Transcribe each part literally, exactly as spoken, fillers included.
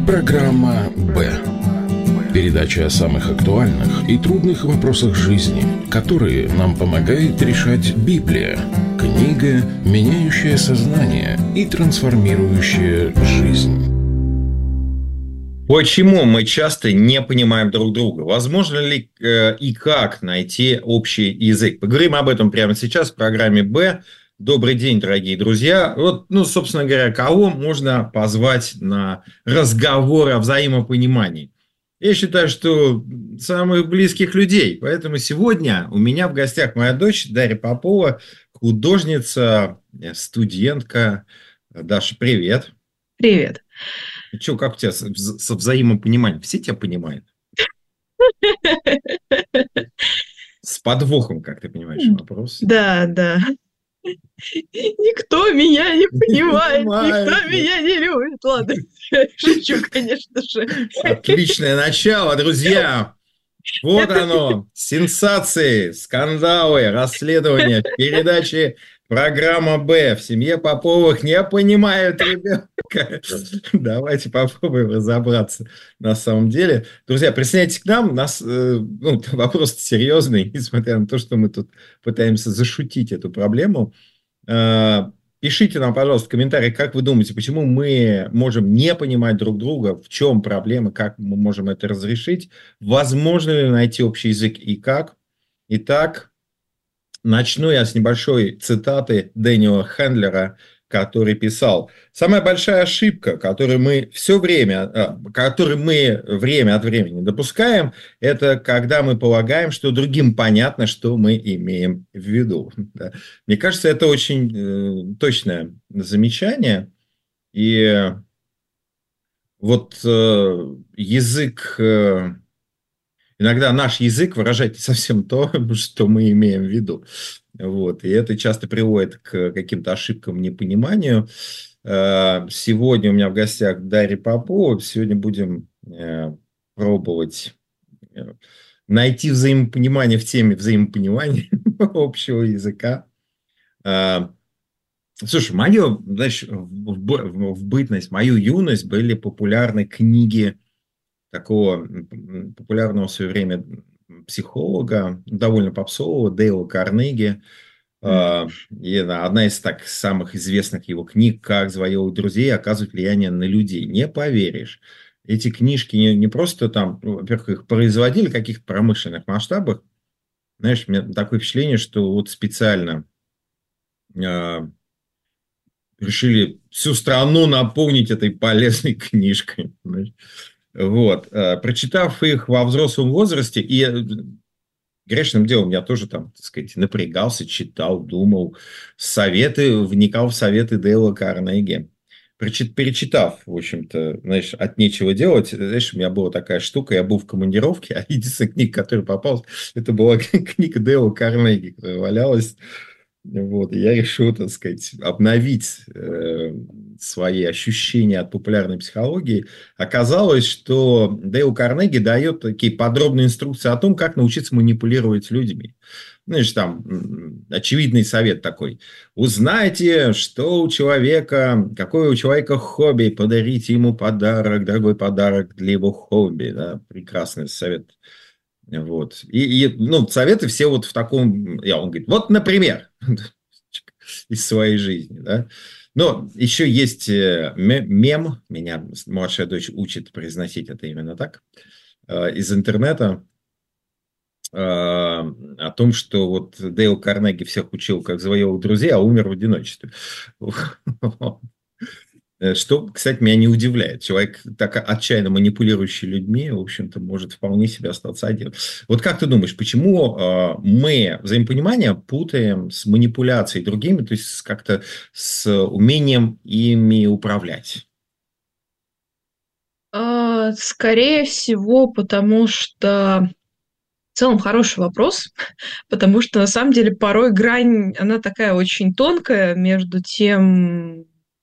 Программа «Б». Передача о самых актуальных и трудных вопросах жизни, которые нам помогает решать Библия. Книга, меняющая сознание и трансформирующая жизнь. Почему мы часто не понимаем друг друга? Возможно ли э, и как найти общий язык? Поговорим об этом прямо сейчас в программе «Б». Добрый день, дорогие друзья. Вот, ну, собственно говоря, кого можно позвать на разговор о взаимопонимании? Я считаю, что самых близких людей. Поэтому сегодня у меня в гостях моя дочь Дарья Попова, художница, студентка. Даша, привет. Привет. Че, как у тебя со взаимопониманием? Все тебя понимают? С подвохом, как ты понимаешь, вопрос. Да, да. Никто меня не понимает, никто меня не любит. Ладно, шучу, конечно же. Отличное начало, друзья. Вот оно, сенсации, скандалы, расследования, передачи программа «Б». В семье Поповых не понимают ребенка. Давайте попробуем разобраться на самом деле. Друзья, присоединяйтесь к нам. Нас, ну, вопрос серьезный, несмотря на то, что мы тут пытаемся зашутить эту проблему. Пишите нам, пожалуйста, в комментариях, как вы думаете, почему мы можем не понимать друг друга, в чем проблема, как мы можем это разрешить, возможно ли найти общий язык и как. Итак, начну я с небольшой цитаты Дэниела Хендлера, который писал: «Самая большая ошибка, которую мы все время, которую мы время от времени допускаем, это когда мы полагаем, что другим понятно, что мы имеем в виду». Мне кажется, это очень точное замечание. И вот язык, иногда наш язык выражает не совсем то, что мы имеем в виду. Вот. И это часто приводит к каким-то ошибкам, непониманию. Сегодня у меня в гостях Дарья Попова. Сегодня будем пробовать найти взаимопонимание в теме взаимопонимания общего языка. Слушай, мою, знаешь, в бытность, мою юность были популярны книги такого популярного в свое время психолога, довольно попсового, Дейла Карнеги. Mm. И одна из так самых известных его книг «Как завоевывать друзей, оказывать влияние на людей». Не поверишь. Эти книжки не, не просто там, во-первых, их производили в каких-то промышленных масштабах. Знаешь, у меня такое впечатление, что вот специально э, решили всю страну наполнить этой полезной книжкой. Знаешь. Вот, прочитав их во взрослом возрасте, и грешным делом я тоже там, так сказать, напрягался, читал, думал, советы, вникал в советы Дейла Карнеги. Перечитав, в общем-то, знаешь, от нечего делать, знаешь, у меня была такая штука, я был в командировке, а единственная книга, которая попалась, это была книга Дейла Карнеги, которая валялась. Вот, и я решил, так сказать, обновить э, свои ощущения от популярной психологии. Оказалось, что Дейл Карнеги дает такие подробные инструкции о том, как научиться манипулировать людьми. Знаешь, там очевидный совет такой: узнайте, что у человека, какое у человека хобби, подарите ему подарок, дорогой подарок для его хобби. Да? Прекрасный совет. Вот. И, и ну, советы все вот в таком... Он говорит, вот, например, из своей жизни. Да? Но еще есть мем, меня младшая дочь учит произносить это именно так, из интернета, о том, что вот Дейл Карнеги всех учил, как завоевывать друзей, а умер в одиночестве. Что, кстати, меня не удивляет. Человек, так отчаянно манипулирующий людьми, в общем-то, может вполне себе остаться один. Вот как ты думаешь, почему э, мы взаимопонимание путаем с манипуляцией другими, то есть как-то с умением ими управлять? Скорее всего, потому что... В целом хороший вопрос, потому что на самом деле порой грань, она такая очень тонкая между тем...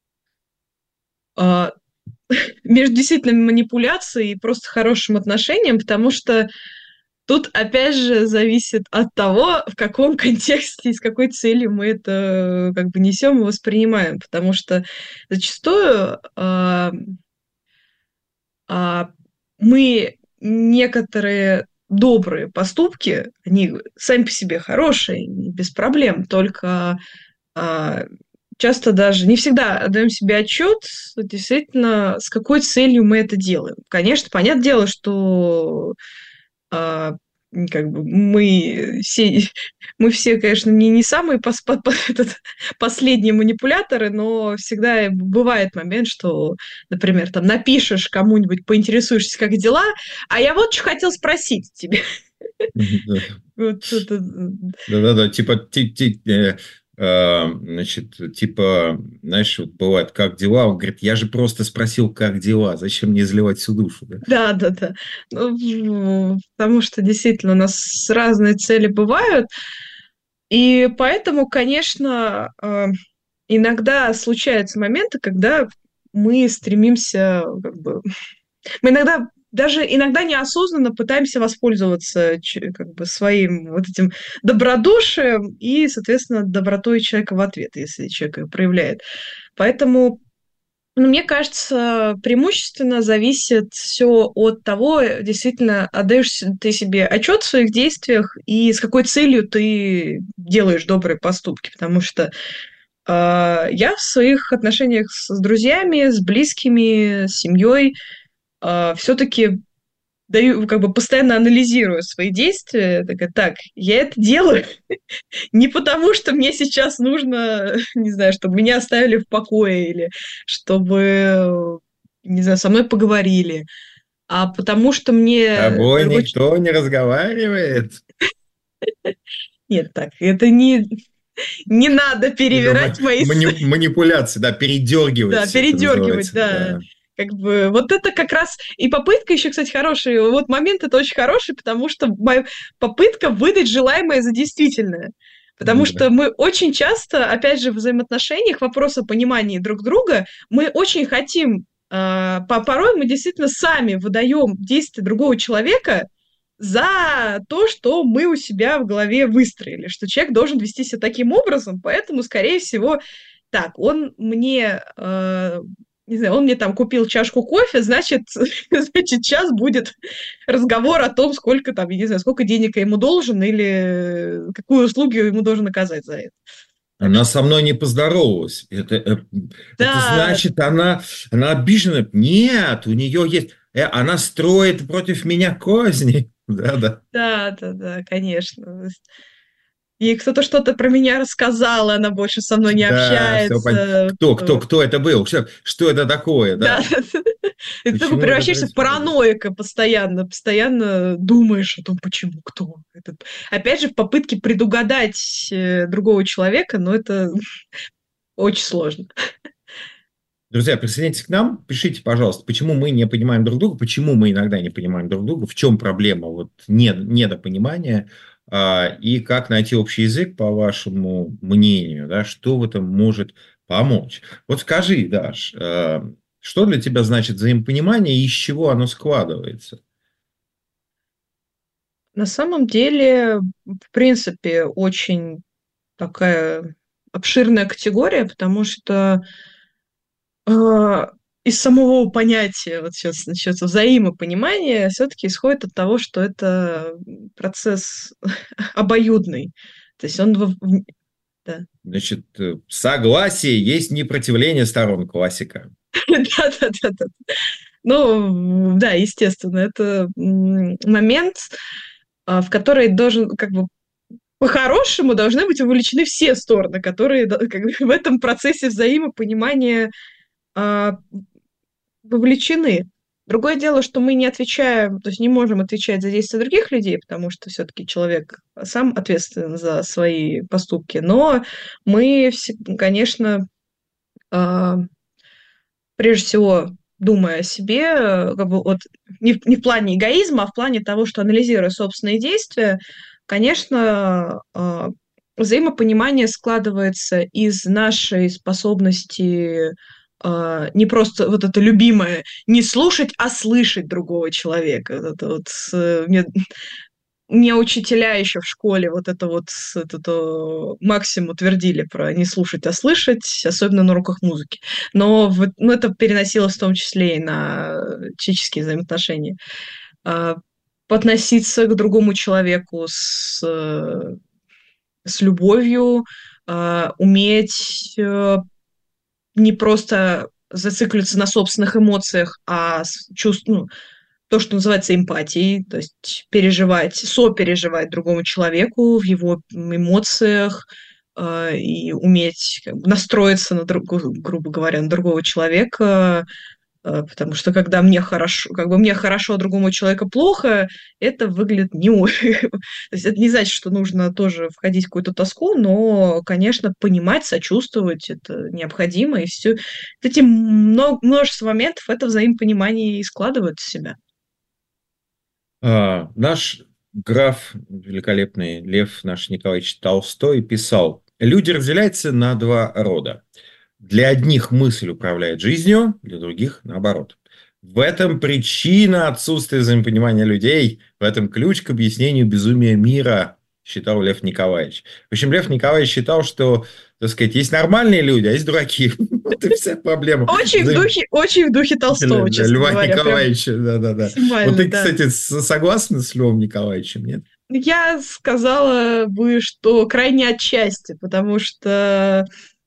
между действительно манипуляцией и просто хорошим отношением, потому что тут, опять же, зависит от того, в каком контексте и с какой целью мы это как бы несем и воспринимаем, потому что зачастую э, а, мы некоторые добрые поступки, они сами по себе хорошие, без проблем, только а, часто даже не всегда отдаем себе отчет, действительно, с какой целью мы это делаем. Конечно, понятное дело, что а, как бы мы все, мы все, конечно, не, не самые пос, по, по, этот, последние манипуляторы, но всегда бывает момент, что, например, там напишешь кому-нибудь, поинтересуешься, как дела, а я вот что хотел спросить тебе. Да-да-да, типа, значит, типа, знаешь, вот бывает, как дела? Он говорит, я же просто спросил, как дела, зачем мне изливать всю душу? Да, да, да. Ну, потому что действительно у нас разные цели бывают, и поэтому, конечно, иногда случаются моменты, когда мы стремимся, как бы, мы иногда даже иногда неосознанно пытаемся воспользоваться как бы своим вот этим добродушием и, соответственно, добротой человека в ответ, если человек ее проявляет. Поэтому, ну, мне кажется, преимущественно зависит все от того, действительно, отдаешь ты себе отчет в своих действиях и с какой целью ты делаешь добрые поступки, потому что э, я в своих отношениях с друзьями, с близкими, с семьей все-таки даю, как бы постоянно анализирую свои действия. Такая, так, я это делаю не потому, что мне сейчас нужно, не знаю, чтобы меня оставили в покое или чтобы, не знаю, со мной поговорили, а потому что мне... С тобой никто не разговаривает. Нет, так, это не... Не надо перевирать мои... Мани- манипуляции, да, передергивать. Да, передергивать, да. да. Как бы вот это как раз и попытка еще, кстати, хороший. Вот момент это очень хороший, потому что моя попытка выдать желаемое за действительное. Потому mm-hmm. что мы очень часто, опять же, в взаимоотношениях, вопрос о понимании друг друга, мы очень хотим, э, порой мы действительно сами выдаем действия другого человека за то, что мы у себя в голове выстроили, что человек должен вести себя таким образом, поэтому, скорее всего, так, он мне... Э, не знаю, он мне там купил чашку кофе, значит, значит, сейчас будет разговор о том, сколько там, я не знаю, сколько денег я ему должен или какую услугу ему должен оказать за это. Она со мной не поздоровалась. Это, Да. это значит, она, она обижена. Нет, у нее есть... Она строит против меня козни. Да, да. Да, да, да, конечно. И кто-то что-то про меня рассказал, она больше со мной не да, общается. Кто, кто, кто это был? Что, что это такое? Да. И ты превращаешься в параноика постоянно, постоянно думаешь о том, почему, кто. Это, опять же, в попытке предугадать другого человека, но это очень сложно. Друзья, присоединяйтесь к нам, пишите, пожалуйста, почему мы не понимаем друг друга, почему мы иногда не понимаем друг друга, в чем проблема вот, недопонимания. И как найти общий язык, по вашему мнению, да, что в этом может помочь. Вот скажи, Даш, что для тебя значит взаимопонимание и из чего оно складывается? На самом деле, в принципе, очень такая обширная категория, потому что э, из самого понятия, вот сейчас начнется взаимопонимание, все-таки исходит от того, что это процесс обоюдный. То есть он... Да. Значит, согласие есть непротивление сторон, классика. Да-да-да. Ну, да, естественно, это момент, в который должен, как бы, по-хорошему должны быть вовлечены все стороны, которые как бы, в этом процессе взаимопонимания а, вовлечены. Другое дело, что мы не отвечаем, то есть не можем отвечать за действия других людей, потому что все-таки человек сам ответственен за свои поступки. Но мы, конечно, а, прежде всего, думая о себе, как бы вот не, не в плане эгоизма, а в плане того, что анализируя собственные действия, конечно, а, взаимопонимание складывается из нашей способности Uh, не просто вот это любимое не слушать, а слышать другого человека. Это вот, uh, мне мне учителя еще в школе вот это вот этот э, максимум утвердили про не слушать, а слышать, особенно на уроках музыки. Но вот, ну, это переносилось в том числе и на человеческие взаимоотношения. А, Относиться к другому человеку с, э, с любовью, а, уметь э, не просто зацикливаться на собственных эмоциях, а с- чувств, ну, то, что называется эмпатией, то есть переживать, сопереживать другому человеку в его эмоциях, э, и уметь как бы настроиться на другого, грубо говоря, на другого человека, э, потому что когда мне хорошо, как бы мне хорошо, а другому человеку плохо, это выглядит не очень. То есть это не значит, что нужно тоже входить в какую-то тоску, но, конечно, понимать, сочувствовать это необходимо, и все эти мно- множество моментов это взаимопонимание и складывает в себя. А, наш граф, великолепный Лев наш Николаевич Толстой, писал: люди разделяются на два рода. Для одних мысль управляет жизнью, для других наоборот. В этом причина отсутствия взаимопонимания людей, в этом ключ к объяснению безумия мира, считал Лев Николаевич. В общем, Лев Николаевич считал, что, так сказать, есть нормальные люди, а есть дураки. Вот и вся проблема. Очень в духе, очень в духе Толстого, честно Льва говоря. Прям Николаевича, да-да-да. Вот максимально, ты, да. кстати, с- согласна с Львом Николаевичем, нет? Я сказала бы, что крайне отчасти, потому что,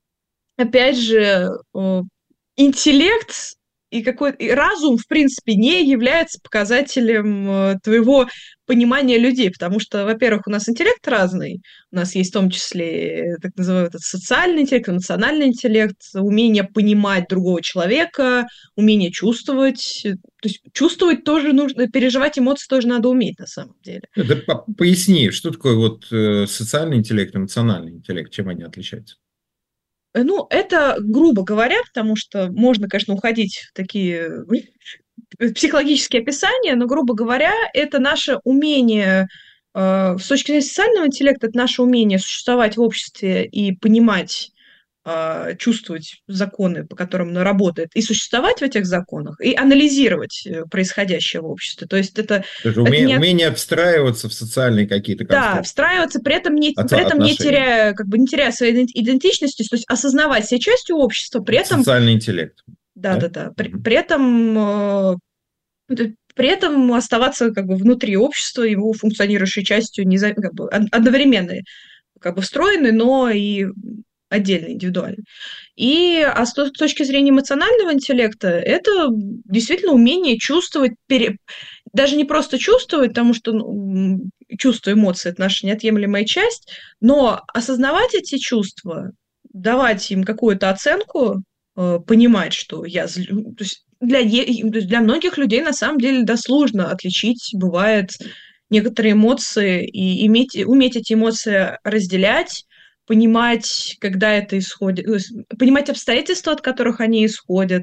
опять же, э, интеллект и какой и разум, в принципе, не является показателем э, твоего понимания людей, потому что, во-первых, у нас интеллект разный, у нас есть в том числе э, так называемый этот социальный интеллект, эмоциональный интеллект, умение понимать другого человека, умение чувствовать. э, То есть чувствовать тоже нужно, переживать эмоции тоже надо уметь на самом деле. Да, по- поясни, что такое вот э, социальный интеллект, эмоциональный интеллект, чем они отличаются? Э, Ну, это грубо говоря, потому что можно, конечно, уходить в такие э, психологические описания, но, грубо говоря, это наше умение, э, с точки зрения социального интеллекта, это наше умение существовать в обществе и понимать, а, чувствовать законы, по которым оно работает, и существовать в этих законах, и анализировать э, происходящее в обществе. То есть это, Это это уме- не умение встраиваться в социальные какие-то да, конструкции, встраиваться, при этом не, от- при этом не отношения. теряя, как бы не теряя своей иден- идентичности, то есть осознавать себя частью общества, при этом Социальный интеллект. да, Да? да, да. При, Мгм. при этом, э, т- при этом оставаться как бы внутри общества, его функционирующей частью, неза- как бы од- одновременно как бы встроенной, но и отдельно, индивидуально. И а с то- с точки зрения эмоционального интеллекта, это действительно умение чувствовать, пере- даже не просто чувствовать, потому что ну, м, чувства, эмоции– это наша неотъемлемая часть, но осознавать эти чувства, давать им какую-то оценку, э, понимать, что я злю- то есть для, е- то есть для многих людей на самом деле да, сложно отличить, бывает, некоторые эмоции и иметь, уметь эти эмоции разделять, понимать, когда это исходит, то есть понимать обстоятельства, от которых они исходят,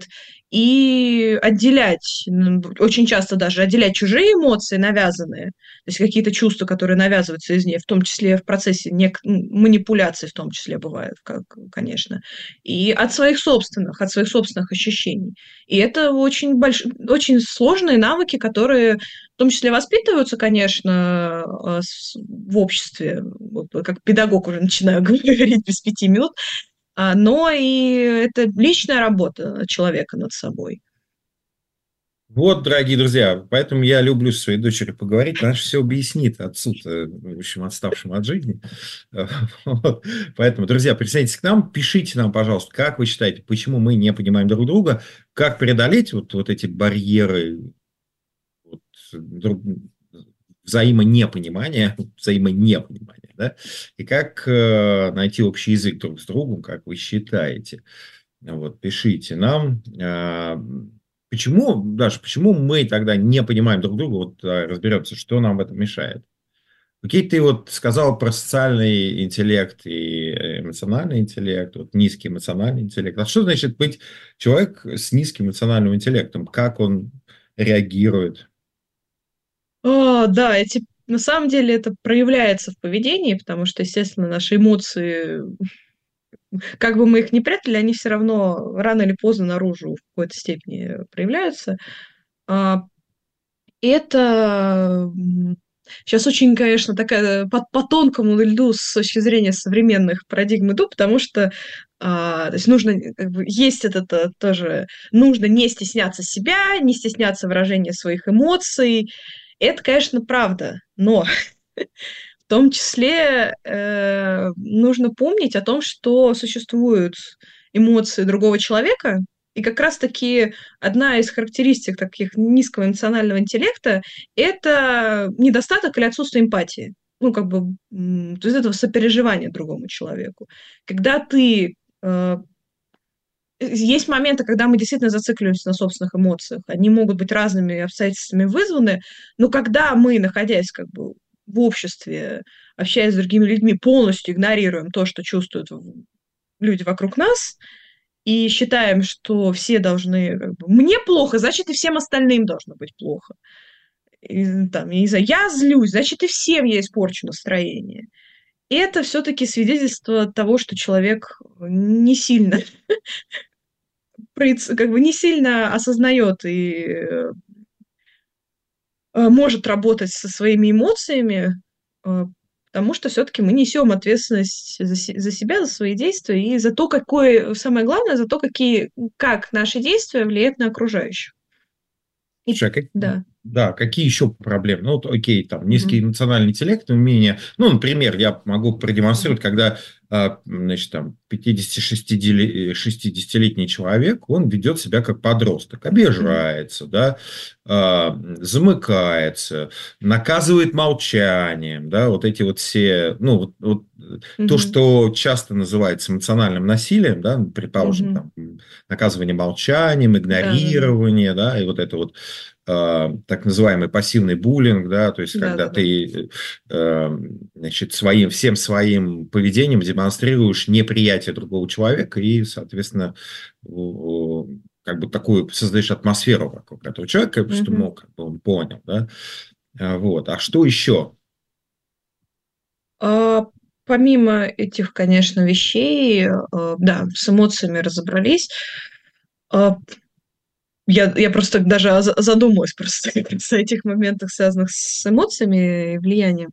и отделять, м, очень часто даже отделять чужие эмоции, навязанные, то есть какие-то чувства, которые навязываются извне, в том числе в процессе нек- м, манипуляций, в том числе бывает, как, конечно, и от своих собственных, от своих собственных ощущений. И это очень, больш... очень сложные навыки, которые в том числе воспитываются, конечно, а, с- в обществе, вот как педагог уже начинаю говорить без пяти минут, а, но и это личная работа человека над собой. Вот, дорогие друзья, поэтому я люблю с своей дочерью поговорить, она же все объяснит отцу-то, в общем, отставшему от жизни. Вот. Поэтому, друзья, присоединяйтесь к нам, пишите нам, пожалуйста, как вы считаете, почему мы не понимаем друг друга, как преодолеть вот, вот эти барьеры вот, друг- взаимонепонимания, взаимонепонимания, да, и как э, найти общий язык друг с другом, как вы считаете. Вот, пишите нам. А, Почему, Даша, почему мы тогда не понимаем друг друга? Вот а, разберемся, что нам в этом мешает. Окей, ты вот сказал про социальный интеллект и эмоциональный интеллект, вот низкий эмоциональный интеллект. А что значит быть человек с низким эмоциональным интеллектом? Как он реагирует? А, да, эти на самом деле это проявляется в поведении, потому что, естественно, наши эмоции, как бы мы их ни прятали, они все равно рано или поздно наружу в какой-то степени проявляются. А, Это, м, Сейчас очень, конечно, такая по, по тонкому льду с точки зрения современных парадигм иду, потому что а, то есть нужно, как бы, есть это то- тоже, нужно не стесняться себя, не стесняться выражения своих эмоций. Это, конечно, правда, но в том числе э, нужно помнить о том, что существуют эмоции другого человека, и как раз-таки одна из характеристик таких низкого эмоционального интеллекта — это недостаток или отсутствие эмпатии. Ну, как бы, м, то есть этого сопереживания другому человеку. Когда ты... э, есть моменты, когда мы действительно зацикливаемся на собственных эмоциях. Они могут быть разными обстоятельствами вызваны, но когда мы, находясь как бы в обществе, общаясь с другими людьми, полностью игнорируем то, что чувствуют в- люди вокруг нас, и считаем, что все должны... как бы, мне плохо, значит, и всем остальным должно быть плохо. И, там, я не знаю, я злюсь, значит, и всем я испорчу настроение. И это все-таки свидетельство того, что человек не сильно проец- как бы не сильно осознает и э, может работать со своими эмоциями, э, потому что все-таки мы несем ответственность за, се- за себя, за свои действия и за то, какое, самое главное, за то, какие, как наши действия влияют на окружающих. И, Слушай, а как- да. да, какие еще проблемы? Ну, вот, окей, там, низкий Мгм. эмоциональный интеллект, умение. Ну, например, я могу продемонстрировать, когда, а, значит, там, пятидесяти-шестидесятилетний человек, он ведет себя как подросток, Мгм. обижается, да, а, замыкается, наказывает молчанием, да, вот эти вот все, ну, вот, вот то, Мгм. что часто называется эмоциональным насилием, да, ну, предположим, Мгм. там, наказывание молчанием, Да, да, да. игнорирование, да, и вот это вот э, так называемый пассивный буллинг, да, то есть Да, когда да, да. ты э, значит, своим, всем своим поведением демонстрируешь неприятие другого человека и, соответственно, в- как бы такую создаешь атмосферу вокруг этого человека, что, Мгм. мол, как бы он понял, да. А, вот. А что еще? А, помимо этих, конечно, вещей, э, да, с эмоциями разобрались. А, я, я просто даже за- задумалась просто как раз о этих моментах, связанных с эмоциями и влиянием.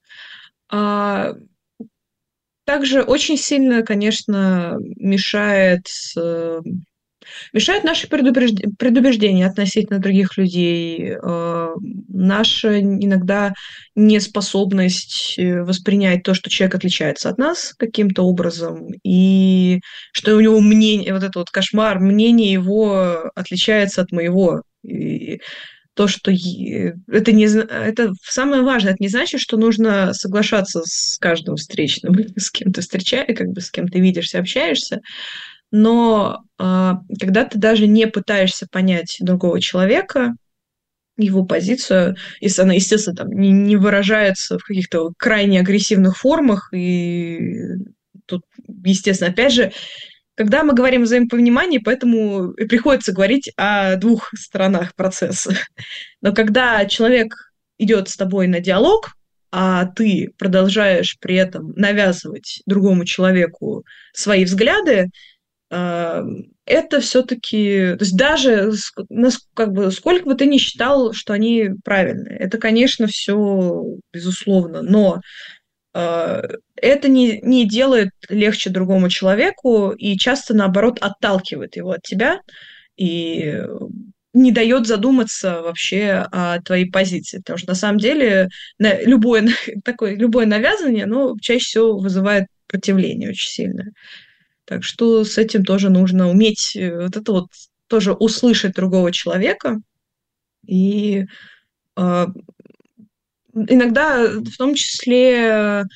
А также очень сильно, конечно, мешает э, мешают наши предубежд- предубеждения относительно других людей, э, наша иногда неспособность э, воспринять то, что человек отличается от нас каким-то образом, и что у него мнение, вот это вот кошмар, мнение его отличается от моего. И то, что е- это не зна- это самое важное, это не значит, что нужно соглашаться с каждым встречным, с кем ты встречаешься, как бы с кем ты видишься, общаешься, но, а, когда ты даже не пытаешься понять другого человека, его позицию, если она, естественно, там не не выражается в каких-то крайне агрессивных формах, и тут, естественно, опять же, когда мы говорим о взаимопонимании, поэтому и приходится говорить о двух сторонах процесса. Но когда человек идет с тобой на диалог, а ты продолжаешь при этом навязывать другому человеку свои взгляды, а, это все-таки, то есть даже ск- нас- как бы, сколько бы ты ни считал, что они правильные, это, конечно, все безусловно, но а, это не, не делает легче другому человеку и часто, наоборот, отталкивает его от тебя и не дает задуматься вообще о твоей позиции, потому что на самом деле на- любое такое любое навязывание, оно чаще всего вызывает противление очень сильное. Так что с этим тоже нужно уметь, э, вот это вот тоже услышать другого человека. И, а, иногда, в том числе,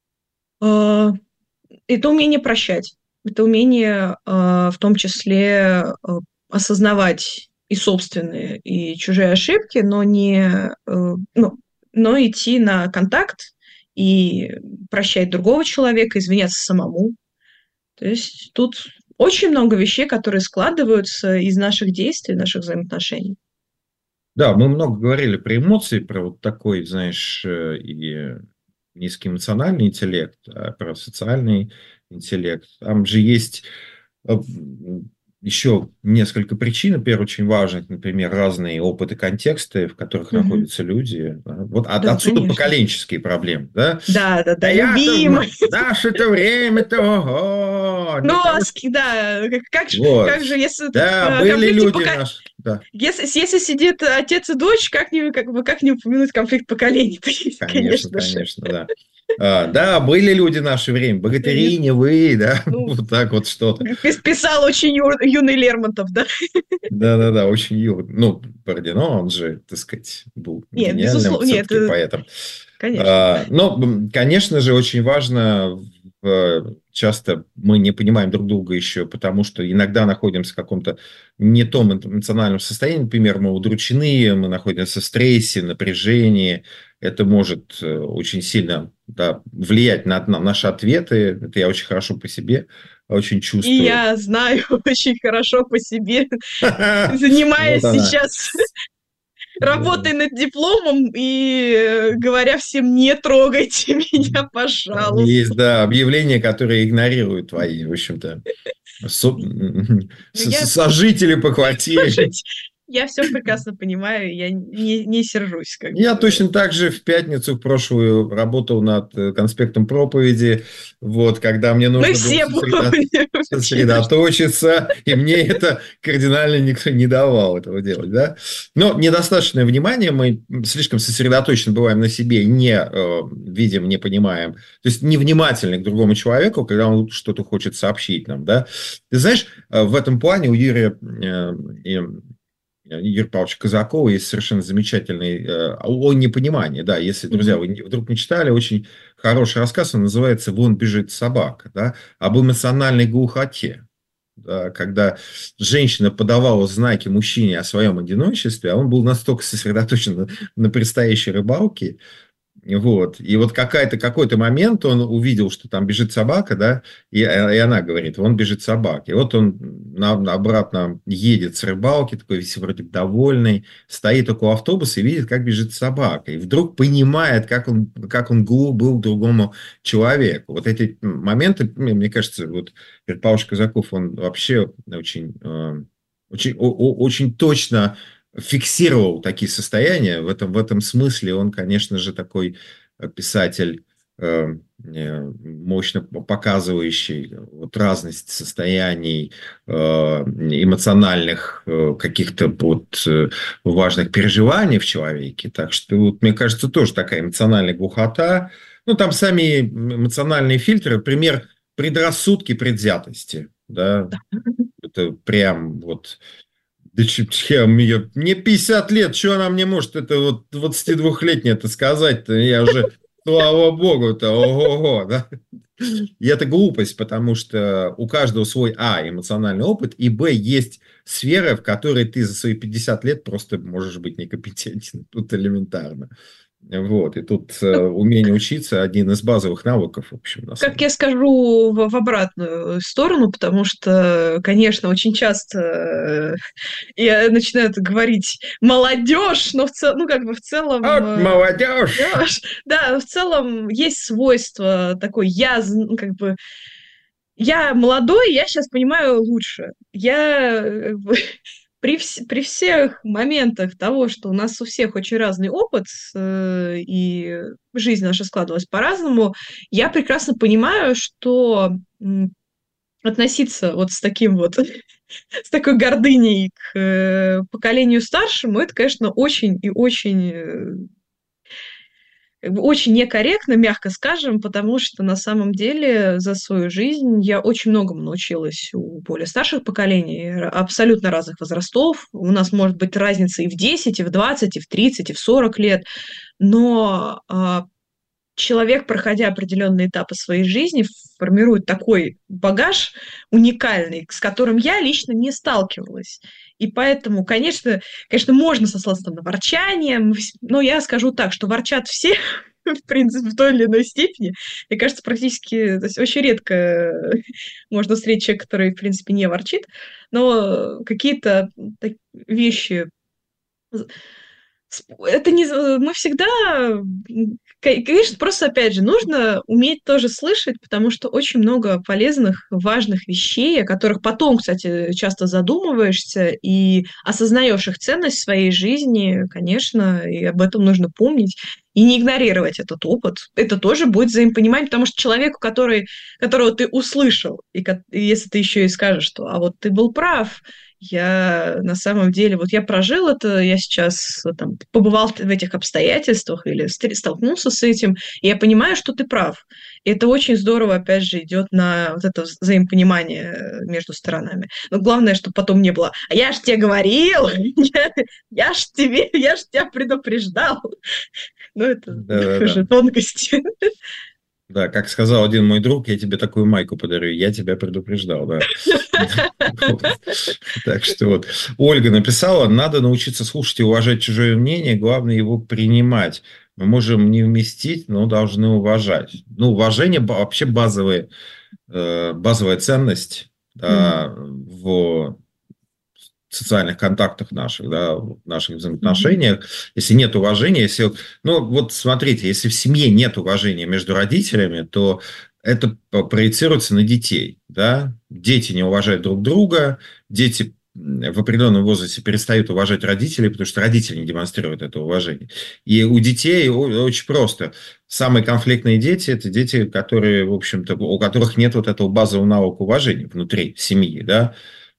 а, это умение прощать. Это умение, а, в том числе, а, осознавать и собственные, и чужие ошибки, но не, э, ну, но идти на контакт и прощать другого человека, извиняться самому. То есть тут очень много вещей, которые складываются из наших действий, наших взаимоотношений. Да, мы много говорили про эмоции, про вот такой, знаешь, э, и низкий эмоциональный интеллект, а про социальный интеллект. Там же есть э, еще несколько причин, например, очень важных, например, разные опыты, контексты, в которых Мгм. находятся люди. Да. Вот от- Да, отсюда конечно. поколенческие проблемы, да? Да, да, А да, я-то в м- любимый. наше-то время-то, ого, для Ну, а того, с- что... да, как, как же, Вот. как же, если это в Да, э, были конфликте люди пока... наши, да, Если, если сидит отец и дочь, как не, как бы, как не упомянуть конфликт поколений, конечно, конечно же. конечно, да. А, да, были люди в наше время, И, богатыри, не вы, да, ну, вот так вот что-то. пис- писал очень ю- юный Лермонтов, да? Да-да-да, очень ю... Ну, Бородино, он же, так сказать, был Нет, гениальным безусловно, нет, все-таки э, поэтом. конечно. А, Но, м, конечно же, очень важно, в- часто мы не понимаем друг друга еще, потому что иногда находимся в каком-то не том эмоциональном состоянии, например, мы удручены, мы находимся в стрессе, напряжении, это может э, очень сильно, да, влиять на, на наши ответы, это я очень хорошо по себе очень И чувствую. я знаю очень хорошо по себе, Вот занимаясь она. сейчас Да. работой над дипломом и э, говоря всем: не трогайте меня, Там пожалуйста. есть, да, объявления, которые игнорируют твои, в общем-то, со- Ну, с- я с- сожители по квартире. жить. Я все прекрасно понимаю, я не, не сержусь, как Я бы. точно так же в пятницу в прошлую работал над э, конспектом проповеди, вот, когда мне Мы нужно было все сосредо- помним, Тимур. сосредоточиться, и мне это кардинально никто не давал этого делать, да. Но недостаточное внимание, мы слишком сосредоточены бываем на себе, не э, видим, не понимаем, то есть невнимательны к другому человеку, когда он что-то хочет сообщить нам, да. Ты знаешь, э, в этом плане у Юрия э, и Юрия Павловича Казакова есть совершенно замечательный э, о непонимании. Да, если, друзья, Мгм. вы не- вдруг не читали, очень хороший рассказ, он называется «Вон бежит собака», да, об эмоциональной глухоте. Да, когда женщина подавала знаки мужчине о своем одиночестве, а он был настолько сосредоточен на, на предстоящей рыбалке, вот. И вот какая-то, какой-то момент он увидел, что там бежит собака, да, и, и она говорит, вон бежит собака. И вот он на, обратно едет с рыбалки, такой весь вроде довольный, стоит около автобуса и видит, как бежит собака. И вдруг понимает, как он, как он глух был к другому человеку. Вот эти моменты, мне мне кажется, вот Павел Казаков, он вообще очень, э, очень, о- о- очень точно фиксировал такие состояния. В этом, в этом смысле он, конечно же, такой писатель, э, э, мощно показывающий вот разность состояний, э, эмоциональных э, каких-то вот э, важных переживаний в человеке. Так что, вот, мне кажется, тоже такая эмоциональная глухота. Ну, там сами эмоциональные фильтры, например, предрассудки, предвзятости. Да? Это прям вот... Да чем мне, мне пятьдесят лет, что она мне может, это вот двадцатидвухлетняя это сказать-то, я уже, слава богу-то, ого-го, да. И это глупость, потому что у каждого свой, а, эмоциональный опыт, и, б, есть сфера, в которой ты за свои пятьдесят лет просто можешь быть некомпетентен, тут элементарно. Вот, и тут э, умение учиться один из базовых навыков, в общем, на самом Как деле. я скажу в, в обратную сторону, потому что, конечно, очень часто э, я начинают говорить молодежь, но в целом, ну, как бы в целом, Вот э, молодежь! молодежь, да, в целом есть свойство такое, я, з- ну, как бы, я молодой, я сейчас понимаю лучше. Я э, как бы, при, вс- при всех моментах того, что у нас у всех очень разный опыт, э, и жизнь наша складывалась по-разному, я прекрасно понимаю, что м, относиться вот с таким вот, с такой гордыней к э, поколению старшему, это, конечно, очень и очень э, как бы очень некорректно, мягко скажем, потому что на самом деле за свою жизнь я очень многому научилась у более старших поколений, р- абсолютно разных возрастов. У нас может быть разница и в десять, и в двадцать, и в тридцать, и в сорок лет, но а, человек, проходя определенные этапы своей жизни, формирует такой багаж уникальный, с которым я лично не сталкивалась. И поэтому, конечно, конечно, можно сослаться там на ворчание, мы вс- но я скажу так, что ворчат все, в принципе, в той или иной степени. Мне кажется, практически, то есть очень редко э, можно встретить человека, который, в принципе, не ворчит, но какие-то так- вещи Это не... Мы всегда... Конечно, просто, опять же, нужно уметь тоже слышать, потому что очень много полезных, важных вещей, о которых потом, кстати, часто задумываешься и осознаешь их ценность в своей жизни, конечно, и об этом нужно помнить. И не игнорировать этот опыт. Это тоже будет взаимопонимание, потому что человеку, который, которого ты услышал, и, и если ты еще и скажешь, что «а вот ты был прав», я на самом деле, вот я прожил это, я сейчас там, побывал в этих обстоятельствах или столкнулся с этим, и я понимаю, что ты прав. И это очень здорово, опять же, идет на вот это взаимопонимание между сторонами. Но главное, чтобы потом не было «а я ж тебе говорил, я, я ж тебе, я ж тебя предупреждал». Ну, это Да, да, уже да. тонкости. Да, как сказал один мой друг, я тебе такую майку подарю, я тебя предупреждал, да. Так что вот. Ольга написала, надо научиться слушать и уважать чужое мнение, главное его принимать. Мы можем не вместить, но должны уважать. Ну, уважение вообще базовая, базовая ценность в социальных контактах наших, да, в наших взаимоотношениях. Mm-hmm. Если нет уважения, если... Ну, вот смотрите, если в семье нет уважения между родителями, то это проецируется на детей, да. Дети не уважают друг друга, дети в определенном возрасте перестают уважать родителей, потому что родители не демонстрируют это уважение. И у детей очень просто. Самые конфликтные дети – это дети, которые, в общем-то, у которых нет вот этого базового навыка уважения внутри семьи, да.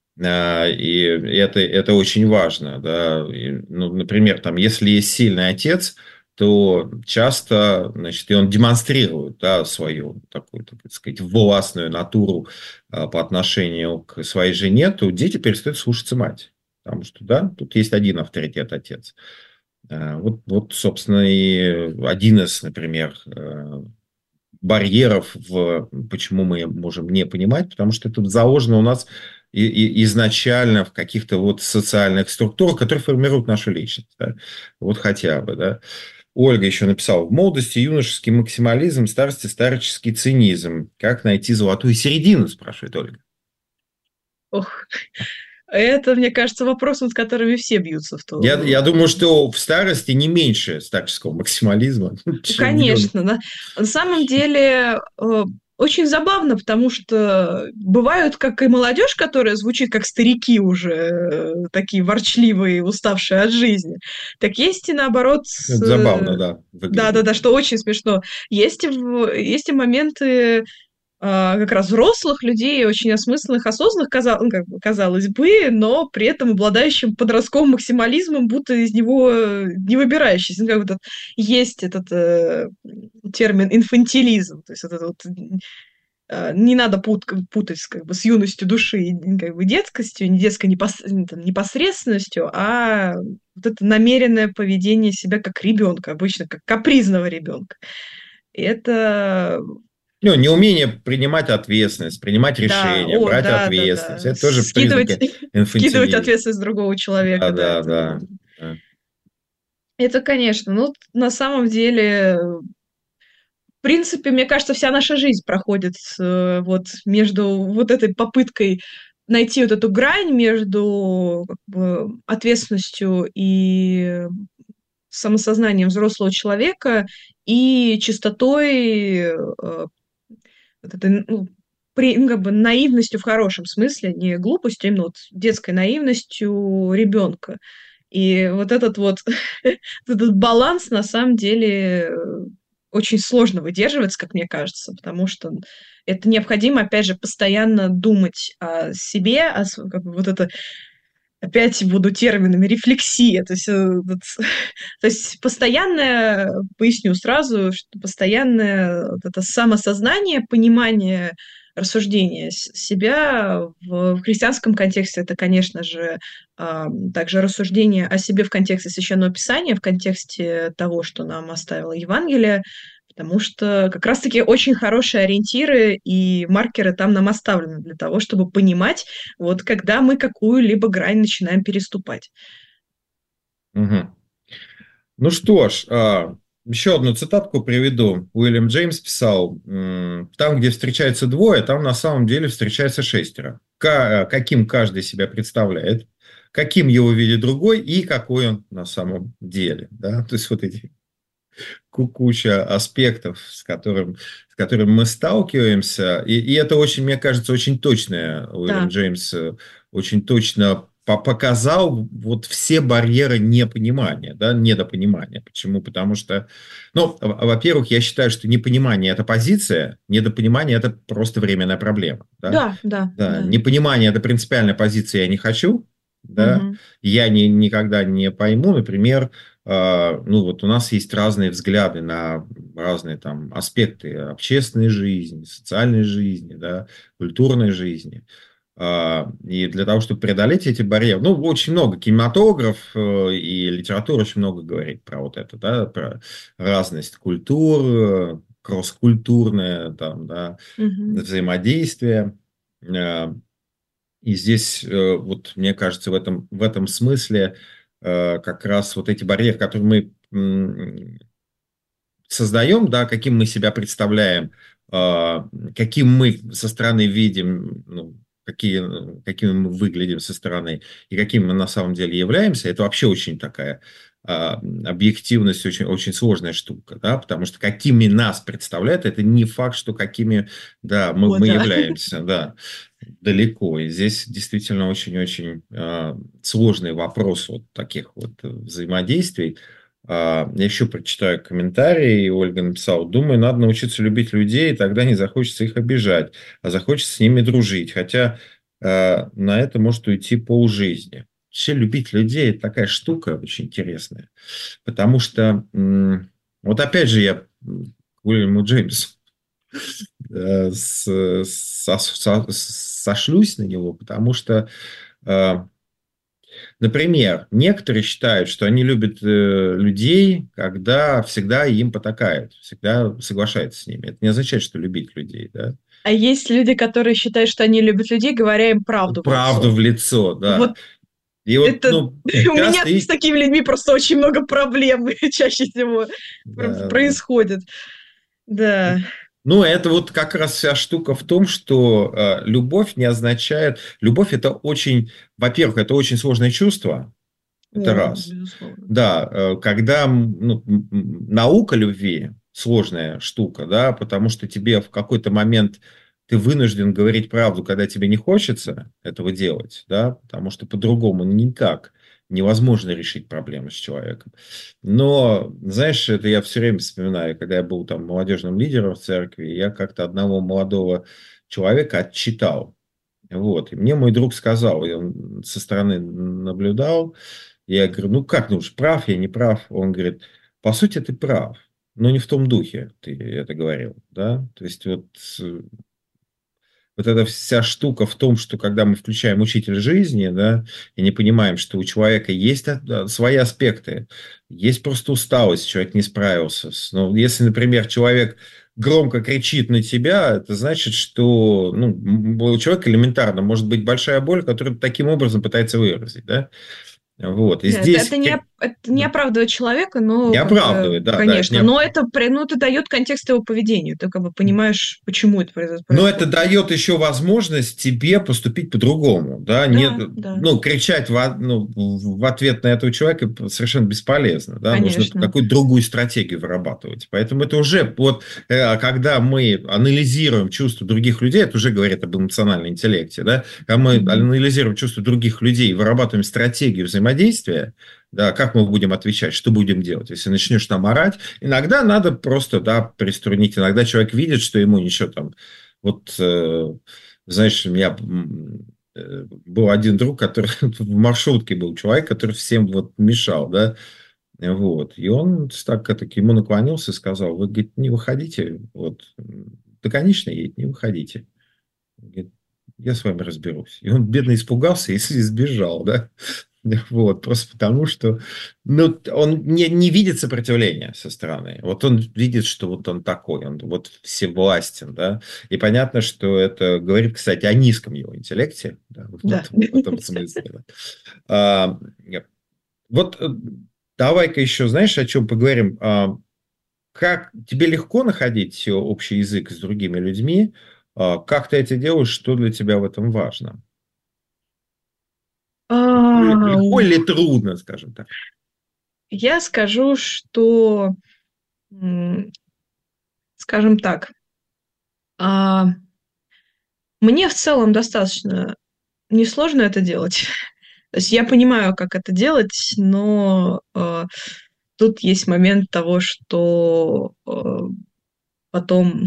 И это, это очень важно. Да. И, ну, например, там, если есть сильный отец, то часто, значит, и он демонстрирует, да, свою такую, так сказать, властную натуру по отношению к своей жене, то дети перестают слушаться мать. Потому что, да, тут есть один авторитет – отец. Вот, вот, собственно, и один из, например, барьеров, в, почему мы можем не понимать, потому что это заложено у нас и, и изначально в каких-то вот социальных структурах, которые формируют нашу личность. Да? Вот хотя бы, да. Ольга еще написала, в молодости юношеский максимализм, в старости старческий цинизм. Как найти золотую середину, спрашивает Ольга. Ох, это, мне кажется, вопрос, с которыми все бьются в то. Я, я думаю, что в старости не меньше старческого максимализма. Конечно, да. На самом деле очень забавно, потому что бывают, как и молодежь, которая звучит как старики уже, такие ворчливые, уставшие от жизни. Так есть и наоборот... Это забавно, да. Да-да-да, что очень смешно. Есть, есть и моменты как раз взрослых людей, очень осмысленных, осознанных, казалось, ну, как бы, казалось бы, но при этом обладающим подростковым максимализмом, будто из него не выбирающийся. Ну, как бы, есть этот э, термин инфантилизм, то есть вот это вот, э, не надо пут, путать как бы, с юностью души, как бы, детскостью, не детской непос, непосредственностью, а вот это намеренное поведение себя как ребенка, обычно как капризного ребенка. И это... Ну, неумение принимать ответственность, принимать решения, да, о, брать да, ответственность. Да, да. Это тоже скидывать, признак скидывать ответственность другого человека. Да, да, да. да, это... да. Это, конечно. Ну, на самом деле, в принципе, мне кажется, вся наша жизнь проходит э, вот между вот этой попыткой найти вот эту грань между как бы, ответственностью и самосознанием взрослого человека и чистотой э, вот это, ну, при, ну, как бы наивностью в хорошем смысле, не глупостью, именно вот детской наивностью ребенка. И вот этот вот этот баланс на самом деле очень сложно выдерживается, как мне кажется, потому что это необходимо, опять же, постоянно думать о себе, о, как бы, вот это опять буду терминами рефлексия, то есть, то есть постоянное, поясню сразу, что постоянное вот это самосознание, понимание, рассуждение себя в, в христианском контексте, это, конечно же, также рассуждение о себе в контексте Священного Писания, в контексте того, что нам оставило Евангелие, потому что как раз-таки очень хорошие ориентиры и маркеры там нам оставлены для того, чтобы понимать, вот когда мы какую-либо грань начинаем переступать. Угу. Ну что ж, еще одну цитатку приведу. Уильям Джеймс писал, там, где встречаются двое, там на самом деле встречается шестеро. Каким каждый себя представляет, каким его видит другой и какой он на самом деле. Да? То есть вот эти куча аспектов, с, которым, с которыми мы сталкиваемся. И, и это очень, мне кажется, очень точное. Уильям Да. Джеймс очень точно показал вот все барьеры непонимания, да, недопонимания. Почему? Потому что, ну, во-первых, я считаю, что непонимание – это позиция, недопонимание – это просто временная проблема. Да, да, да. да. да. Непонимание – это принципиальная позиция «я не хочу», да, Угу. я не, никогда не пойму, например, э, ну вот у нас есть разные взгляды на разные там аспекты общественной жизни, социальной жизни, да, культурной жизни. Э, и для того, чтобы преодолеть эти барьеры, ну, очень много кинематограф э, и литература очень много говорит про вот это, да, про разность культур, кросс-культурное там, да, Угу. взаимодействие. Э, И здесь, вот, мне кажется, в этом, в этом смысле как раз вот эти барьеры, которые мы создаем, да, каким мы себя представляем, каким мы со стороны видим, ну, какие, какими мы выглядим со стороны и какими мы на самом деле являемся, это вообще очень такая объективность, очень, очень сложная штука, да, потому что какими нас представляют, это не факт, что какими, да, мы, О, мы да. являемся, да, далеко. И здесь действительно очень-очень э, сложный вопрос вот таких вот взаимодействий. Э, я еще прочитаю комментарии, Ольга написала: думаю, надо научиться любить людей, тогда не захочется их обижать, а захочется с ними дружить, хотя э, на это может уйти полжизни. Вообще любить людей – это такая штука очень интересная, потому что, вот опять же, я к Уильяму Джеймсу э, с, со, со, сошлюсь на него, потому что, э, например, некоторые считают, что они любят э, людей, когда всегда им потакают, всегда соглашаются с ними. Это не означает, что любить людей, да? А есть люди, которые считают, что они любят людей, говоря им правду в Правду лицо. в лицо, да. Вот И вот, это ну, у меня часто... с такими людьми просто очень много проблем чаще всего Да, происходит. Да. Ну, это вот как раз вся штука в том, что э, любовь не означает... Любовь – это очень... Во-первых, это очень сложное чувство. Это О, раз. безусловно. Да, э, когда ну, наука любви сложная штука, да, потому что тебе в какой-то момент ты вынужден говорить правду, когда тебе не хочется этого делать, да, потому что по-другому никак невозможно решить проблему с человеком. Но, знаешь, это я все время вспоминаю, когда я был там молодежным лидером в церкви, я как-то одного молодого человека отчитал. Вот. И мне мой друг сказал, и он со стороны наблюдал, я говорю, ну как, ну уж прав я, не прав? Он говорит, по сути, ты прав, но не в том духе ты это говорил, да? То есть вот... Вот эта вся штука в том, что когда мы включаем учитель жизни, да, и не понимаем, что у человека есть свои аспекты, есть просто усталость, человек не справился. Но если, например, человек громко кричит на тебя, это значит, что ну, у человека элементарно может быть большая боль, которую таким образом пытается выразить, да. Вот. И Да, это, здесь... это, не, это не оправдывает человека, но Не как оправдывает, бы, да. конечно. Да, это не... Но это, ну, это дает контекст его поведению. Ты как бы понимаешь, почему это происходит. Но это дает еще возможность тебе поступить по-другому, да, Да, не, да. ну, кричать в, ну, в ответ на этого человека совершенно бесполезно, да, Конечно. нужно какую-то другую стратегию вырабатывать. Поэтому это уже, вот, когда мы анализируем чувства других людей, это уже говорит об эмоциональном интеллекте, да, когда мы mm-hmm. анализируем чувства других людей, вырабатываем стратегию взаимодействия, да, как мы будем отвечать, что будем делать, если начнешь там орать, иногда надо просто, да, приструнить, иногда человек видит, что ему ничего там. Вот, э, знаешь, у меня э, был один друг, который в маршрутке был человек, который всем вот мешал, да, вот, и он так это, к ему наклонился и сказал, вы, говорит, не выходите, вот, да, конечно, едет, не выходите. Говорит, я с вами разберусь. И он, бедно, испугался и сбежал, да. Вот, просто потому что ну, он не, не видит сопротивления со стороны. Вот он видит, что вот он такой, он вот всевластен, да. И понятно, что это говорит, кстати, о низком его интеллекте, да, вот да. В, этом, в этом смысле. Да. А, вот давай-ка еще, знаешь, о чем поговорим? А, как тебе легко находить общий язык с другими людьми? А, как ты это делаешь? Что для тебя в этом важно? А, А, Легко или трудно, скажем так? Я скажу, что, м, скажем так, а, мне в целом достаточно несложно это делать. То есть я понимаю, как это делать, но э, тут есть момент того, что э, потом,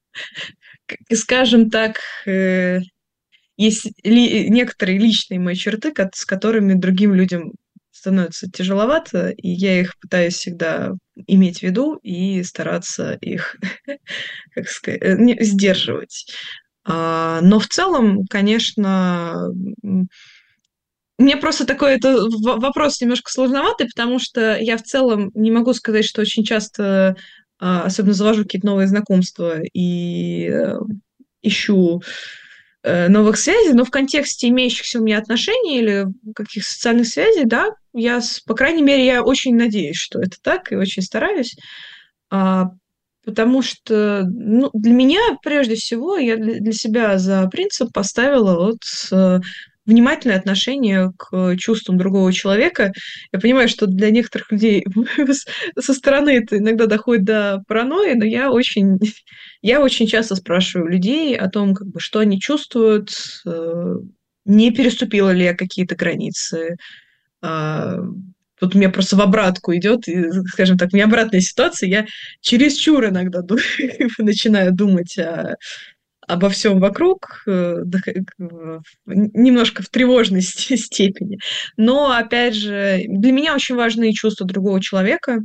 к- скажем так, э, есть ли- некоторые личные мои черты, ко- с которыми другим людям становится тяжеловато, и я их пытаюсь всегда иметь в виду и стараться их, как сказать, э, не- сдерживать. А, но в целом, конечно, м, у меня просто такой это в- вопрос немножко сложноватый, потому что я в целом не могу сказать, что очень часто, а, особенно завожу какие-то новые знакомства и э, ищу э, новых связей, но в контексте имеющихся у меня отношений или каких социальных связей, да, я, с- по крайней мере, я очень надеюсь, что это так, и очень стараюсь. А, потому что, ну, для меня, прежде всего, я для для себя за принцип поставила вот, э, внимательное отношение к чувствам другого человека. Я понимаю, что для некоторых людей с со стороны это иногда доходит до паранойи, но я очень я очень часто спрашиваю людей о том, как бы, что они чувствуют, э, не переступила ли я какие-то границы, а, тут у меня просто в обратку идет, и, скажем так, у меня обратная ситуация. Я чересчур иногда ду начинаю думать о обо всем вокруг, э, дох к в немножко в тревожной сте степени. Но, опять же, для меня очень важны чувства другого человека.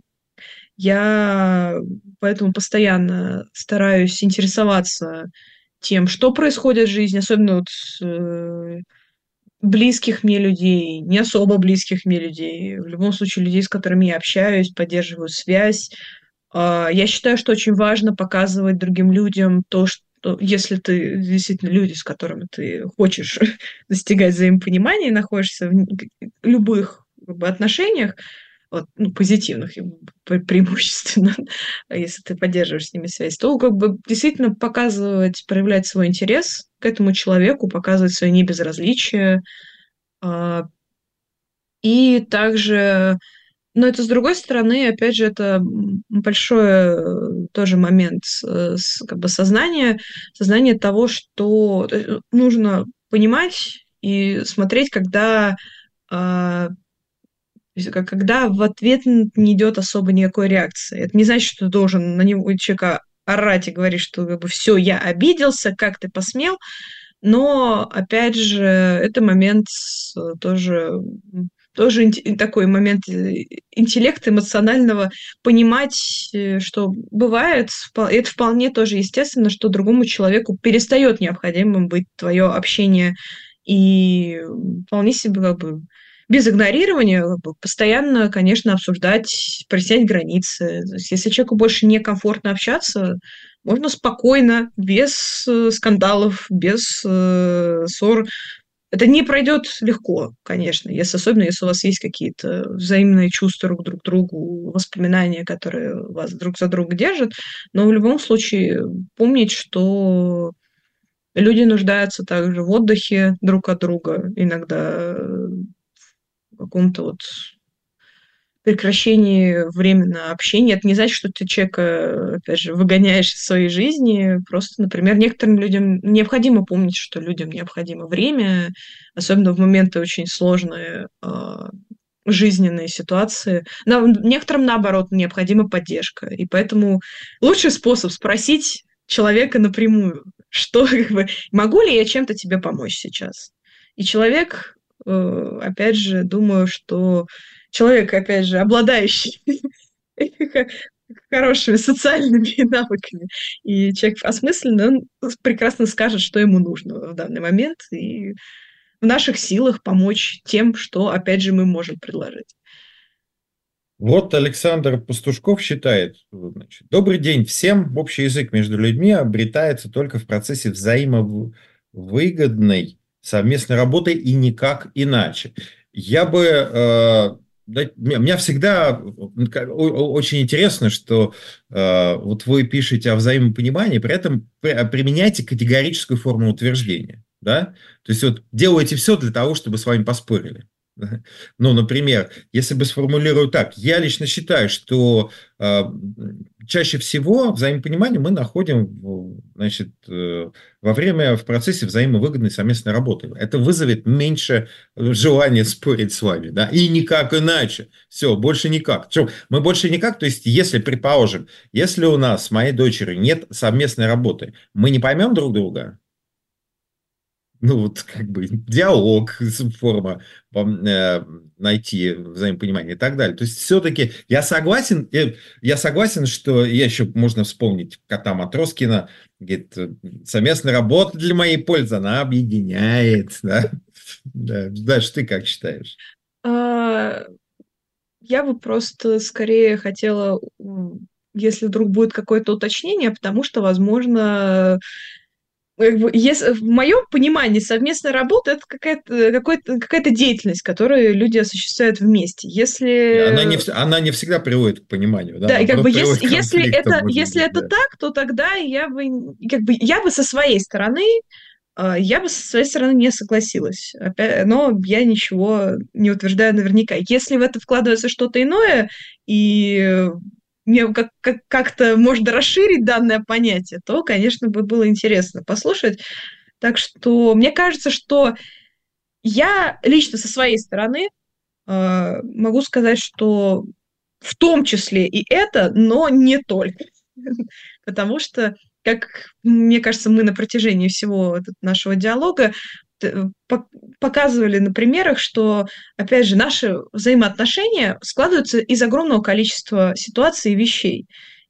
Я поэтому постоянно стараюсь интересоваться тем, что происходит в жизни, особенно вот, э близких мне людей, не особо близких мне людей, в любом случае людей, с которыми я общаюсь, поддерживаю связь. А, я считаю, что очень важно показывать другим людям то, что если ты действительно люди, с которыми ты хочешь достигать взаимопонимания и находишься в н к любых как бы отношениях, вот, ну, позитивных и пре преимущественно, а если ты поддерживаешь с ними связь, то как бы действительно показывать, проявлять свой интерес к этому человеку, показывать свое небезразличие. А, и также, но это, с другой стороны, опять же, это, м, большой, э, тоже момент с э, с как бы сознания сознания того, что, э, нужно понимать и смотреть, когда, а то есть, ко когда в ответ н не идет особо никакой реакции. Это не значит, что ты должен на него человека орать и говорить, что как бы всё, я обиделся, как ты посмел. Но опять же, это момент с тоже, м, тоже инте такой момент, э, интеллекта эмоционального, понимать, э, что бывает, впо это вполне тоже естественно, что другому человеку перестает необходимым быть твое общение. И, м, вполне себе как бы без игнорирования, как бы постоянно, конечно, обсуждать, прояснять границы. То есть если человеку больше некомфортно общаться, можно спокойно, без, э, скандалов, без, э, ссор. Это не пройдет легко, конечно, если особенно если у вас есть какие-то взаимные чувства друг друг к другу, воспоминания, которые вас друг за друга держат. Но в любом случае помнить, что люди нуждаются также в отдыхе друг от друга, иногда, э, в каком-то вот прекращении временно общения. Это не значит, что ты человека, опять же, выгоняешь из своей жизни. Просто, например, некоторым людям необходимо помнить, что людям необходимо время, особенно в моменты очень сложные, а, жизненные ситуации. Нам некоторым, наоборот, необходима поддержка. И поэтому лучший способ спросить человека напрямую, что как бы: "Могу ли я чем-то тебе помочь сейчас?" И человек, э, опять же, думаю, что человек, опять же, обладающий хо хорошими социальными навыками, и человек осмысленный, он с прекрасно скажет, что ему нужно в данный момент. И в наших силах помочь тем, что, опять же, мы можем предложить. Вот Александр Пастушков считает, вот, значит: "Добрый день всем. Общий язык между людьми обретается только в процессе взаимовыгодной совместной работы и никак иначе". Я бы, э, да, меня меня всегда м, ка о о очень интересно, что, э, вот вы пишете о взаимопонимании, при этом пр применяете категорическую форму утверждения, да? То есть вот делаете всё для того, чтобы с вами поспорили, Ну, например, если бы сформулировать так, я лично считаю, что э, чаще всего взаимопонимание мы находим, значит, э, во время, в процессе взаимовыгодной совместной работы. Это вызовет меньше желания спорить с вами, да, и никак иначе. Все, больше никак. Причем мы больше никак, то есть, если, предположим, если у нас с моей дочерью нет совместной работы, мы не поймем друг друга. Ну, вот как бы диалог, форма э, найти взаимопонимание и так далее. То есть, все-таки я согласен, я согласен, что я еще можно вспомнить кота Матроскина, говорит, совместная работа для моей пользы, она объединяет. Да? Да. Дальше ты как считаешь? А, я бы просто скорее хотела, если вдруг будет какое-то уточнение, потому что, возможно, как бы, если, в моем понимании совместная работа это какая-то, какая-то, какая-то деятельность, которую люди осуществляют вместе. Если... Она не, она не всегда приводит к пониманию. Да, да, и как бы если, если, это, если быть, это да. так, то тогда я бы, как бы, я бы со своей стороны, я бы со своей стороны не согласилась. Опять, но я ничего не утверждаю наверняка. Если в это вкладывается что-то иное, и мне как- как- как-то можно расширить данное понятие, то, конечно, бы было интересно послушать. Так что мне кажется, что я лично со своей стороны э, могу сказать, что в том числе и это, но не только. Потому что, как мне кажется, мы на протяжении всего нашего диалога показывали на примерах, что, опять же, наши взаимоотношения складываются из огромного количества ситуаций и вещей.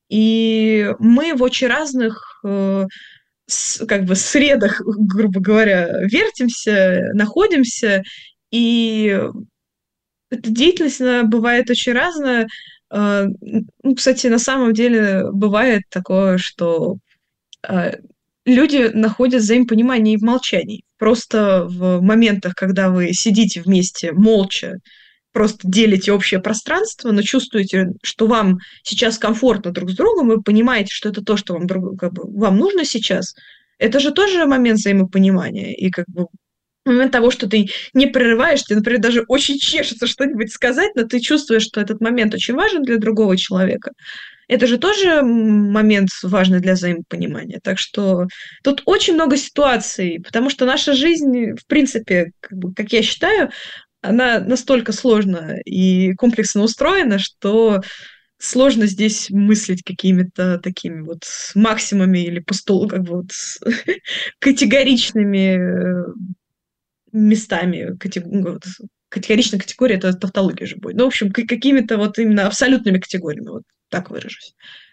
И мы в очень разных э, с, как бы средах, грубо говоря, вертимся, находимся, и эта деятельность она бывает очень разная. Э, ну, кстати, на самом деле бывает такое, что э, люди находят взаимопонимание и в молчании. Просто в моментах, когда вы сидите вместе молча, просто делите общее пространство, но чувствуете, что вам сейчас комфортно друг с другом, вы понимаете, что это то, что вам, как бы, вам нужно сейчас, это же тоже момент взаимопонимания. И как бы момент того, что ты не прерываешь, тебе, например, даже очень чешется что-нибудь сказать, но ты чувствуешь, что этот момент очень важен для другого человека. Это же тоже момент важный для взаимопонимания. Так что тут очень много ситуаций, потому что наша жизнь, в принципе, как бы, как я считаю, она настолько сложно и комплексно устроена, что сложно здесь мыслить какими-то такими вот максимумами или постул, как бы вот категоричными местами. Катего... Категоричная категория — это тавтология же будет. Ну, в общем, какими-то вот именно абсолютными категориями, вот так выражусь.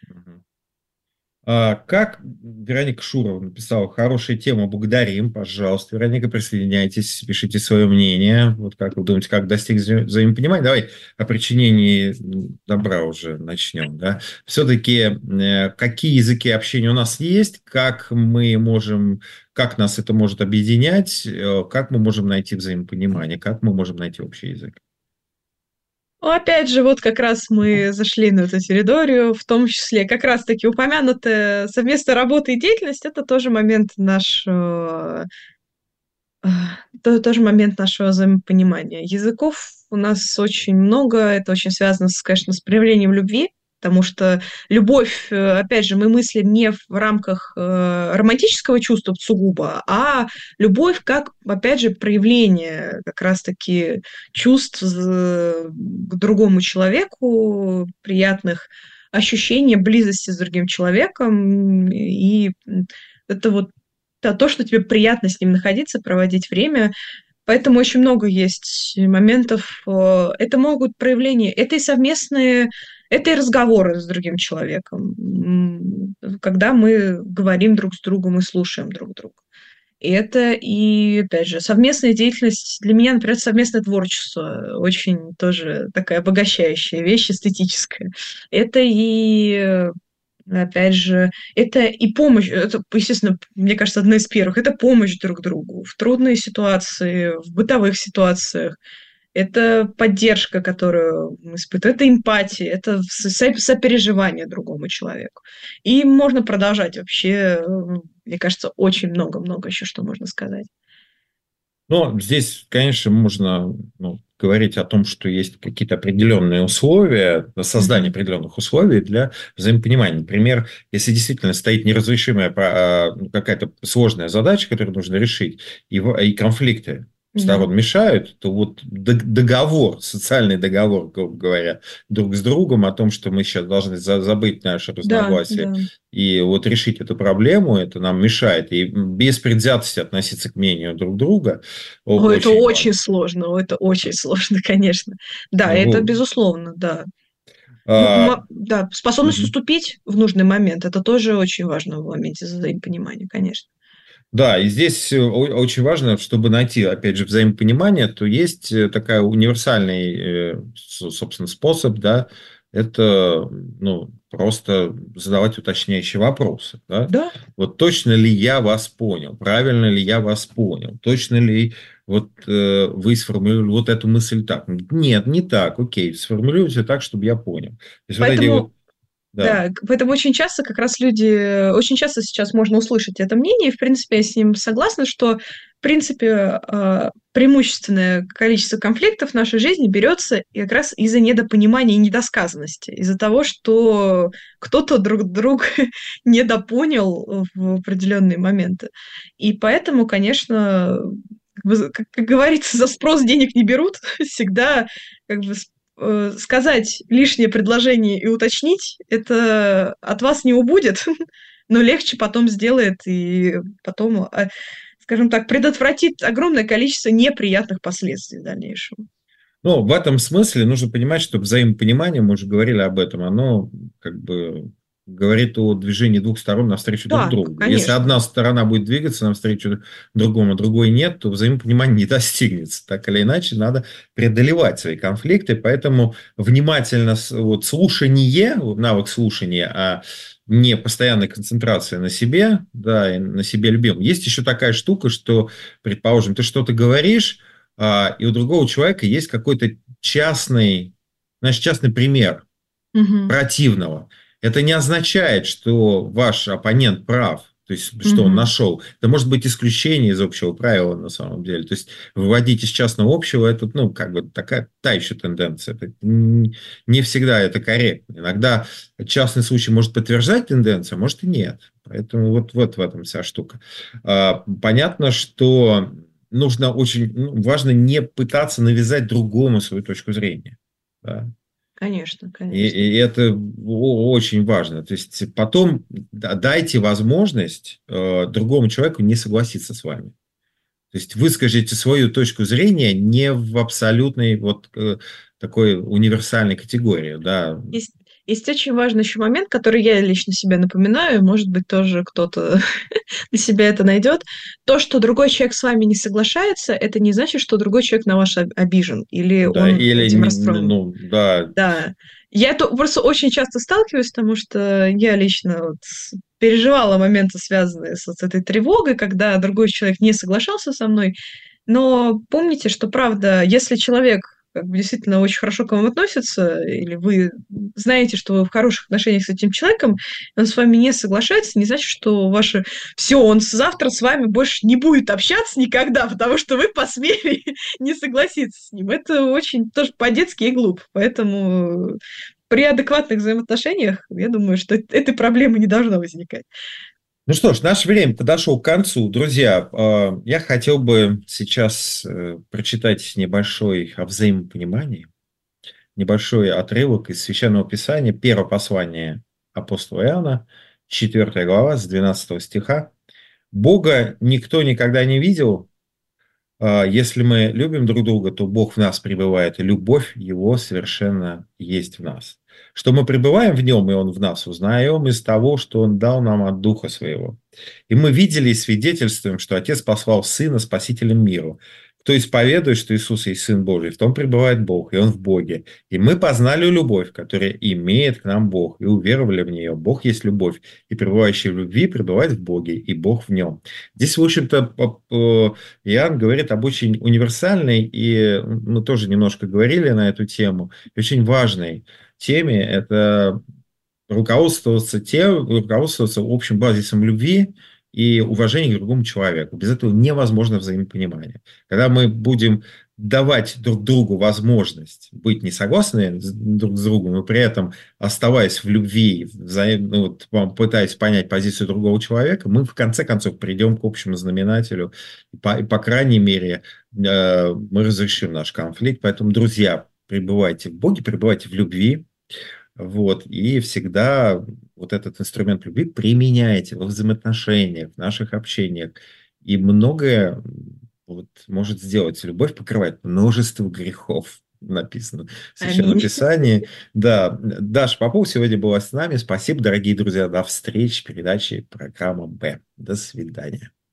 А как Вероника Шурова написала, хорошая тема, благодарим, пожалуйста. Вероника, присоединяйтесь, пишите свое мнение. Вот как вы думаете, как достичь взаимопонимания? Давай о причинении добра уже начнем. Да? Все-таки какие языки общения у нас есть, как мы можем, как нас это может объединять, как мы можем найти взаимопонимание, как мы можем найти общий язык? Ну, опять же, вот как раз мы зашли на эту территорию, в том числе как раз-таки упомянутая совместная работа и деятельность — это тоже момент нашего, это тоже момент нашего взаимопонимания. Языков у нас очень много, это очень связано, конечно, с проявлением любви, потому что любовь, опять же, мы мыслим не в рамках романтического чувства сугубо, а любовь как, опять же, проявление как раз-таки чувств к другому человеку, приятных ощущений близости с другим человеком. И это вот то, что тебе приятно с ним находиться, проводить время. Поэтому очень много есть моментов. Это могут проявления, это и совместные, это и разговоры с другим человеком, когда мы говорим друг с другом и слушаем друг друга. И это и, опять же, совместная деятельность. Для меня, например, совместное творчество очень тоже такая обогащающая вещь, эстетическая. Это и... Опять же, это и помощь, это, естественно, мне кажется, одна из первых, это помощь друг другу в трудные ситуации, в бытовых ситуациях, это поддержка, которую мы испытываем, это эмпатия, это сопереживание другому человеку. И можно продолжать вообще, мне кажется, очень много-много еще что можно сказать. Ну, здесь, конечно, можно, ну, говорить о том, что есть какие-то определенные условия, создание Мгм. определенных условий для взаимопонимания. Например, если действительно стоит неразрешимая про- а, какая-то сложная задача, которую нужно решить, и, в- и конфликты Да. сторон мешают, то вот д- договор, социальный договор, грубо говоря, друг с другом о том, что мы сейчас должны за- забыть наши Да, разногласия да. и вот решить эту проблему, это нам мешает. И без предвзятости относиться к мнению друг друга о- О, это очень очень важно. сложно, о, это очень сложно, конечно. Да, это Вот. безусловно, да. М- А, м- да, способность мгм. уступить в нужный момент, это тоже очень важно в моменте взаимопонимания, конечно. Да, и здесь э, о- очень важно, чтобы найти, опять же, взаимопонимание, то есть э, такая универсальный, э, с- собственно, способ, да, это, ну, просто задавать уточняющие вопросы, да. Да, Вот точно ли я вас понял, правильно ли я вас понял, точно ли вот э, вы сформулировали вот эту мысль так? Нет, не так, окей, сформулируйте так, чтобы я понял. То есть вот эти поэтому вот, да. Да, к поэтому очень часто как раз люди очень часто сейчас можно услышать это мнение, и, в принципе, я с ним согласна, что, в принципе, а, преимущественное количество конфликтов в нашей жизни берется и как раз из-за недопонимания и недосказанности, из-за того, что кто-то друг друга недопонял в определенные моменты. И поэтому, конечно, как бы, как как говорится, за спрос денег не берут. Всегда как бы с э, сказать лишнее предложение и уточнить — это от вас не убудет, но легче потом сделает и потом, а, скажем так, предотвратит огромное количество неприятных последствий в дальнейшем. Ну, в этом смысле нужно понимать, что взаимопонимание, мы уже говорили об этом, оно как бы говорит о движении двух сторон навстречу друг Да, другу. Если конечно. одна сторона будет двигаться навстречу другому, а другой нет, то взаимопонимание не достигнется. Так или иначе, надо преодолевать свои конфликты, поэтому внимательно с- вот, слушание, вот навык слушания, а не постоянная концентрация на себе, да, и на себе любимом. Есть еще такая штука, что, предположим, ты что-то говоришь, а, и у другого человека есть какой-то частный, знаешь, частный пример Мгм. противного. Это не означает, что ваш оппонент прав, то есть, что он Мгм. нашел. Это может быть исключение из общего правила на самом деле. То есть, выводить из частного общего, это, ну, как бы такая та еще тенденция. Это н- не всегда это корректно. Иногда частный случай может подтверждать тенденцию, а может и нет. Поэтому вот, вот в этом вся штука. А, Понятно, что нужно очень, ну, важно не пытаться навязать другому свою точку зрения. Да. Конечно, И, конечно. и это о- очень важно. То есть потом да- дайте возможность э, другому человеку не согласиться с вами. То есть выскажите свою точку зрения не в абсолютной вот э, такой универсальной категории, да. Есть есть очень важный еще момент, который я лично себе напоминаю, может быть, тоже кто-то для себя это найдет. То, что другой человек с вами не соглашается, это не значит, что другой человек на вас об обижен или Да, он или этим не- ну, расстроен. ну, да, Да. Я это просто очень часто сталкиваюсь, потому что я лично вот с переживала моменты, связанные с вот этой тревогой, когда другой человек не соглашался со мной. Но помните, что правда, если человек как бы действительно очень хорошо к вам относится, или вы знаете, что вы в хороших отношениях с этим человеком, и он с вами не соглашается, не значит, что ваше все, он с завтра с вами больше не будет общаться никогда, потому что вы посмели не согласиться с ним. Это очень тоже по-детски и глупо. Поэтому при адекватных взаимоотношениях, я думаю, что эт этой проблемы не должно возникать. ну что ж, наше время подошло к концу. Друзья, э, я хотел бы сейчас э, прочитать небольшой о взаимопонимании, небольшой отрывок из Священного Писания, первое послание апостола Иоанна, четвёртая глава, с двенадцатого стиха. «Бога никто никогда не видел. А, Если мы любим друг друга, то Бог в нас пребывает, и любовь Его совершенно есть в нас. Что мы пребываем в Нем, и Он в нас, узнаем из того, что Он дал нам от Духа Своего. И мы видели и свидетельствуем, что Отец послал Сына Спасителем миру. Кто исповедует, что Иисус есть Сын Божий, в том пребывает Бог, и Он в Боге. И мы познали любовь, которую имеет к нам Бог, и уверовали в нее. Бог есть любовь, и пребывающий в любви пребывает в Боге, и Бог в нем». Здесь, в общем-то, по- по- Иоанн говорит об очень универсальной, и мы тоже немножко говорили на эту тему, и очень важной теме. Это руководствоваться тем, руководствоваться общим базисом любви и уважения к другому человеку. Без этого невозможно взаимопонимание. Когда мы будем давать друг другу возможность быть не согласны друг с другом, но при этом оставаясь в любви, взаим, ну, вот, пытаясь понять позицию другого человека, мы в конце концов придем к общему знаменателю. И по, и по крайней мере, э, мы разрешим наш конфликт. Поэтому, друзья, пребывайте в Боге, пребывайте в любви. Вот, и всегда вот этот инструмент любви применяйте во взаимоотношениях, в наших общениях. И многое вот, может сделать. Любовь покрывает множество грехов, написано в Священном Аминь. Писании. Да, Даша Попова сегодня была с нами. Спасибо, дорогие друзья. До встречи в передаче программа Б. До свидания.